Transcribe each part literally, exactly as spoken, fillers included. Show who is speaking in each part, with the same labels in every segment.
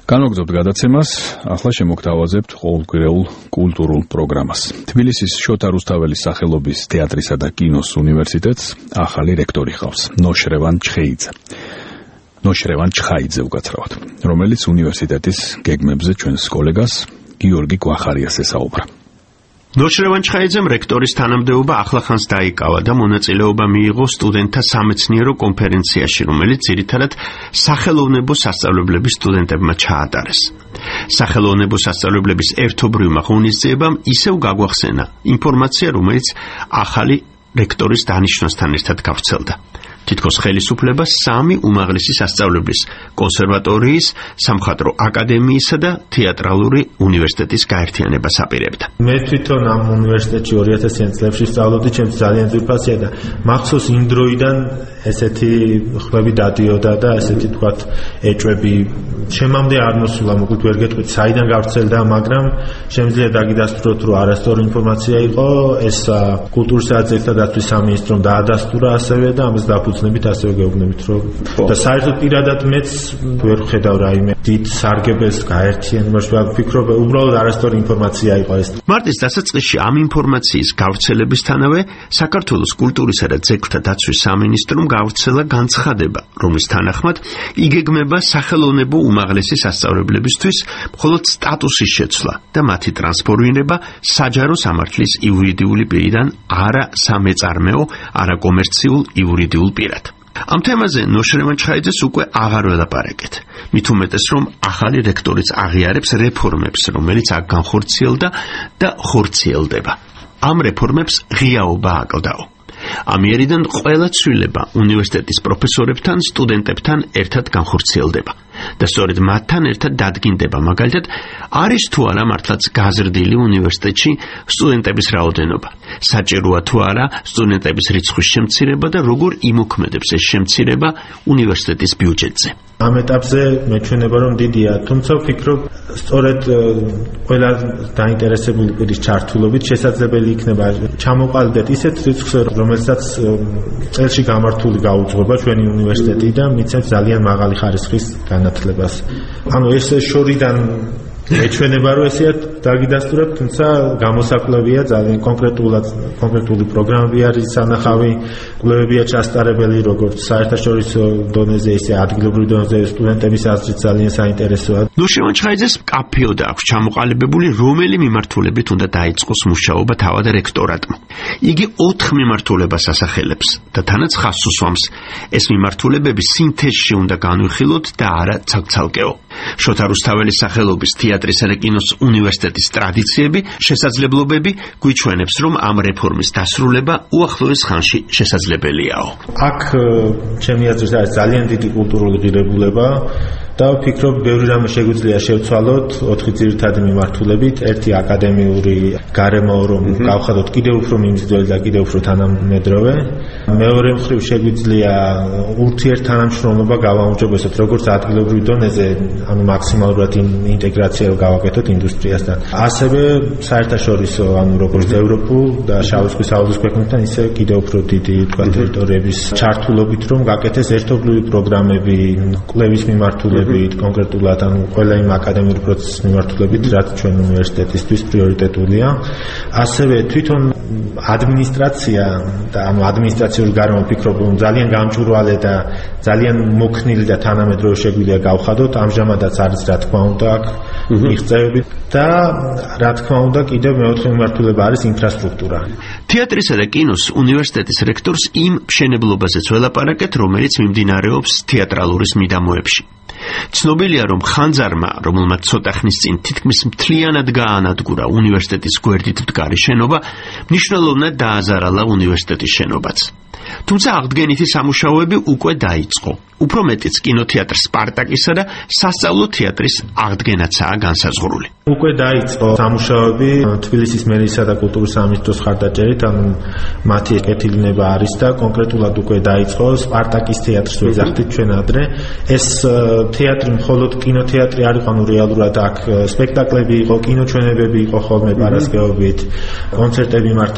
Speaker 1: განვაგრძობთ გადაცემას, ახლა შემოგთავაზებთ ყოველკვირეულ კულტურულ პროგრამას. თბილისის შოთა რუსთაველის სახელობის თეატრისა და კინოს უნივერსიტეტს ახალი რექტორი ჰყავს, ნოშრევან ჩხეიძე. ნოშრევან ჩხაიძე უკაცრავად, რომელიც უნივერსიტეტის გეგმებზე ჩვენს კოლეგას გიორგი გვახარიას ესაუბრა.
Speaker 2: ნოშრევან ჩხაიძემ რექტორის თანამდებობა ახლახანს დაიკავა და მონაწილეობა მიიღო სტუდენტთა სამეცნიერო კონფერენციაში, რომელიც ძირითადად სახელოვნებო სასწავლებლების სტუდენტებმა ჩაატარეს. სახელოვნებო სასწავლებლების ერთობრივმა ღონისძიებამ ისევ გაგვახსენა ინფორმაცია, რომელიც ახალი რექტორის დანიშვნასთან ერთად გავრცელდა. თითქოს ხელისუფლება სამი უმაღლესი სასწავლებლის კონსერვატორიის, სამხატვრო აკადემიისა და თეატრალური უნივერსიტეტის გაერთიანებას აპირებდა.
Speaker 3: მე თვითონ ამ უნივერსიტეტში ორი ათასიან წლებში სწავლობდი, ჩემს ძალიან ძვირფასია და მახსოვს იმ დროიდან ესეთი ხმები დადიოდა და ესეთი თქვათ ეჭვები შემამდე არ მოსულა, მოკლედ ვერ გეტყვით საიდან გავრცელდა, მაგრამ შემიძლია დაგიდასტუროთ, რომ არასწორი ინფორმაცია იყო, ეს კულტურის და ძეგლთა დაცვის სამინისტრომ დაადასტურა ასევე და ამას დაფუძნებით ასევე გეუბნებით, რომ და საერთოდ პირადად მეც ვერ ხედავ რაიმე დიდ სარგებელს გაერთიანებას, ვფიქრობ, უბრალოდ არასწორი ინფორმაცია იყო ეს.
Speaker 2: მარტის დასაწყისში ამ ინფორმაციის გავრცელებისთანავე საქართველოს კულტურისა და ძეგლთა დაცვის სამინისტრომ გავრცელა განცხადება, რომლის თანახმად იგეგმება სახელოვნებო უმაღლესი სასწავლებლებისთვის მხოლოდ სტატუსის შეცვლა და მათი ტრანსფორმირება საჯარო სამართლის იურიდიული პირიდან არა სამეწარმეო, არა კომერციულ იურიდიულ პირად. ამ თემაზე ნოშრევან ჩხაიძეს უკვე აღარ ველაპარაკეთ. მით უმეტეს, რომ ახალი რექტორიც აღიარებს რეფორმებს, რომელიც აქ განხორციელდა და ხორციელდება. ამ რეფორმებს ღიაობა აკლდაო. ამიერიდან ყველა ცვლილება უნივერსიტეტის პროფესორებთან, სტუდენტებთან ერთად განხორციელდება და სწორედ მათთან ერთად დადგინდება, მაგალითად, არის თუ არა მართლაც გაზრდილი უნივერსიტეტში სტუდენტების რაოდენობა, საჭიროა თუ არა სტუდენტების რიცხვის შემცირება და როგორ იმოქმედებს ეს შემცირება უნივერსიტეტის ბიუჯეტზე.
Speaker 3: ამ ეტაპზე მეჩვენება, რომ დიდია, თუმცა ვფიქრობ, სწორედ ყველა დაინტერესებული პირის ჩართულობით შესაძლებელი იქნება ჩამოყალიბდეთ ისეთ რიცხვს, რომელსაც წელში გამართული გაუძღობა ჩვენი უნივერსიტეტი და მიცემს ძალიან მაღალი ხარისხის განათლებას. ანუ ეს შორიდან მეჩვენება, რომ ესეა დაგიდასტურებ, თუმცა გამოსაკვლევია ძალიან კონკრეტულად, კონკრეტული პროგრამები არის სანახავი, კვლევებია ჩასტარებელი, როგორც საერთაშორისო დონეზე, ისე ადგილობრივ დონეზე, სტუდენტების აზრით ძალიან საინტერესოა.
Speaker 2: ნოშრევან ჩხაიძეს კაფეოდა აქვს ჩამოყალიბებული, რომელი მიმართულებით უნდა დაიწყოს მუშაობა თავად რექტორატმა. იგი ოთხ მიმართულებას ასახელებს და თანაც ხაზს უსვამს. ეს მიმართულებები სინთეზში უნდა განვიხილოთ და არა ცალკ-ცალკეო. შოთა რუსთაველის სახელობის თეატრისა და კინოს უნივერსიტეტის ტრადიციები, შესაძლებლობები გვიჩვენებს, რომ ამ რეფორმის დასრულება უახლოეს ხანში შესაძლებელიაო.
Speaker 3: აქ ჩემი აზრით არის ძალიან დიდი კულტურული ღირებულება და ვფიქრობ, ბევრი რამე შეგვიძლია შევცვალოთ ოთხი ძირითადი მიმართულებით. ერთი აკადემიური გარემო, რომ გავხადოთ კიდევ უფრო მიმზიდველი და კიდევ უფრო თანამედროვე. მეორე მხრივ შეგვიძლია ურთიერთთანამშრომლობა გავაუმჯობესოთ როგორც ადგილობრივ დონეზე, ანუ მაქსიმალურად ინტეგრაცია გავაკეთოთ ინდუსტრიასთან. ასევე საერთაშორისო, ანუ როგორც ევროპულ და შავი ზღვის აუზის ქვეყნებთან, ისე კიდევ უფრო დიდი თქვა ტერიტორიების ჩართულობით, რომ გაკეთდეს ერთობლივი პროგრამები, კვლევის მიმართულებით, კონკრეტულად ანუ ყველა იმ აკადემიური პროცესის მიმართულებით, რაც ჩვენ უნივერსიტეტისთვის პრიორიტეტულია. ასევე თვითონ ადმინისტრაცია და ანუ ადმინისტრაციული გარემო ვფიქრობ, რომ ძალიან გამჭვირვალე და ძალიან მოქნილი და თანამედროვე შეგვიძლია გავხადოთ. ამჟამადაც არის, რა თქმა უნდა, აქ მიღწევები და რა თქმა უნდა, კიდევ მეოთხე მიმართულება არის ინფრასტრუქტურა.
Speaker 2: თეატრისა და კინოს უნივერსიტეტის რექტორს იმ მშენებლობაზეც ველაპარაკეთ, რომელიც მიმდინარეობს თეატრალურის მიდამოებში. ცნობილია, რომ ხანძარმა, რომელმაც ცოტა ხნის წინ თითქმის მთლიანად გაანადგურა უნივერსიტეტის გვერდით მდგარი შენობა, მნიშვნელოვნად დააზარალა უნივერსიტეტის შენობაც. თუმცა აღდგენითი სამუშაოები უკვე დაიწყო. უფრო მეტიც კინოთეატრ სპარტაკისა და სასწავლო თეატრის აღდგენაცაა განსაზღვრული.
Speaker 3: უკვე დაიწყო სამუშაოები თბილისის მერიისა და კულტურის სამინისტროს მხარდაჭერით, ანუ მათი კეთილინება არის და კონკრეტულად უკვე დაიწყო სპარტაკის თეატრს ვეძახდით ჩვენ ადრე. ეს თეატრი მხოლოდ კინოთეატრი არ იყო, ანუ რეალურად აქ სპექტაკლები იყო, კინოჩვენებები იყო ხოლმე პარასკევობით, კონცერტები მართეოდა.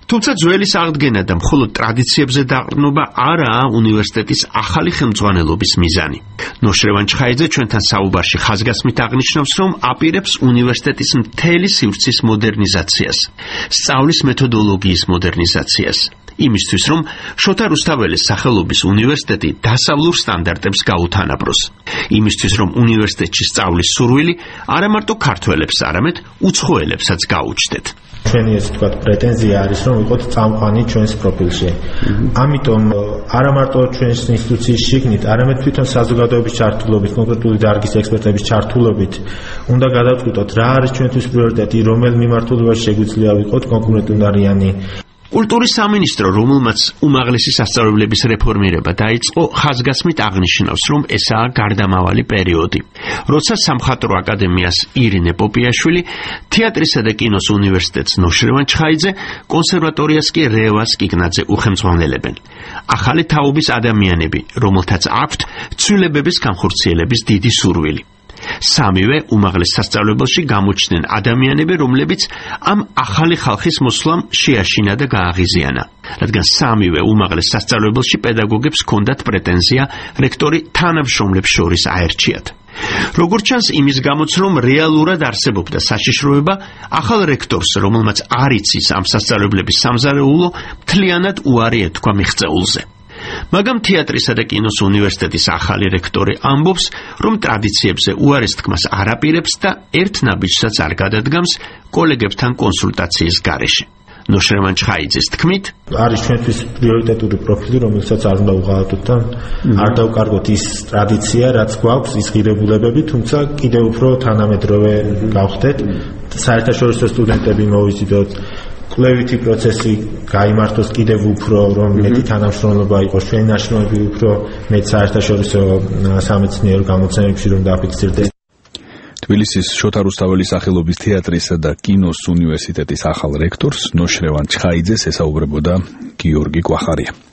Speaker 2: თუმცა ძველი აღდგენა და მხოლოდ ტრადიციებზე დაყრდნობა არაა უნივერსიტეტის ახალი ხელმძღვანელობის მიზანი. ნოშრევან ჩხაიძე ჩვენთან საუბარში ხაზგასმით აღნიშნავს, რომ აპირებს უნივერსიტეტის მთელი სივრცის მოდერნიზაციას, სწავლის მეთოდოლოგიის მოდერნიზაციას. იმისთვის, რომ შოთა რუსთაველის სახელობის უნივერსიტეტი დასავლურ სტანდარტებს გაუთანაბროს. იმისთვის, რომ უნივერსიტეტში სწავლის სურვილი არა მარტო ქართველებს, არამედ უცხოელებსაც გაუჩნდეთ.
Speaker 3: ჩვენი ესე ვთქვათ პრეტენზია არის, რომ ვიყოთ წამყვანი ჩვენს პროფილში. ამიტომ არა მარტო ჩვენს ინსტიტუციის შიგნით, არამედ თვითონ საზოგადოების ჩართულობით, კონკრეტული დარგის ექსპერტების ჩართულობით უნდა გადავწყვიტოთ, რა არის ჩვენთვის პრიორიტეტი, რომელ მიმართულებაში შეგვიძლია ვიყოთ კონკურენტუნარიანი.
Speaker 2: კულტურის სამინისტრო, რომელმაც უმაღლესი სასწავლებლების რეფორმირება დაიწყო, ხაზგასმით აღნიშნავს, რომ ესაა გარდამავალი პერიოდი, როცა სამხატვრო აკადემიას ირინე პოპიაშვილი, თეატრისა და კინოს უნივერსიტეტს ნოშრევან ჩხაიძე, კონსერვატორიას კი რევაზ კიკნაძე უხელმძღვანელებენ. ახალი თაობის ადამიანები, რომელთაც აქვთ ცვლილებების განხორციელების დიდი სურვილი. სამივე უმაღლეს სასწავლებელში გამოჩნდნენ ადამიანები, რომლებიც ამ ახალი ხალხის მოსვლამ შეაშინა და გააღიზიანა. რადგან სამივე უმაღლეს სასწავლებელში პედაგოგებს ჰქონდათ პრეტენზია რექტორი თანამშრომლებს შორის აერჩიათ. როგორც ჩანს, იმის გამოც, რომ რეალურად არსებობდა საშიშროება, ახალ რექტორს, რომელმაც არ იცის ამ სასწავლებლების სამზარეულო, მთლიანად უარი ეთქვა მიღწეულზე. მაგრამ თეატრისა და კინოს უნივერსიტეტის ახალი რექტორი ამბობს, რომ ტრადიციებზე უარის თქმას არ აპირებს და ერთ ნაბიჯსაც არ გადადგამს კოლეგებთან კონსულტაციის გარეშე. ნოშრევან ჩხაიძეს თქმით,
Speaker 3: არის ჩვენთვის პრიორიტეტული პროფილი, რომელსაც არ უნდა უღალატოთ და არ დავკარგოთ ის ტრადიცია, რაც გვაქვს, ის ღირებულებები, თუმცა კიდევ უფრო თანამედროვე გავხდეთ. საერთაშორისო სტუდენტები მოვიზიდოთ, კვლევითი პროცესი გაიმართოს კიდევ უფრო, რომ მეტი თანამშრომლობა იყოს, ჩვენი ნაშრომები უფრო მეტ საერთაშორისო სამეცნიერო გამოცემებში რომ დაფიქსირდეს.
Speaker 1: თბილისის შოთა რუსთაველის სახელობის თეატრისა და კინოს უნივერსიტეტის ახალ რექტორს ნოშრევან ჩხაიძეს ესაუბრებოდა გიორგი კვახარია.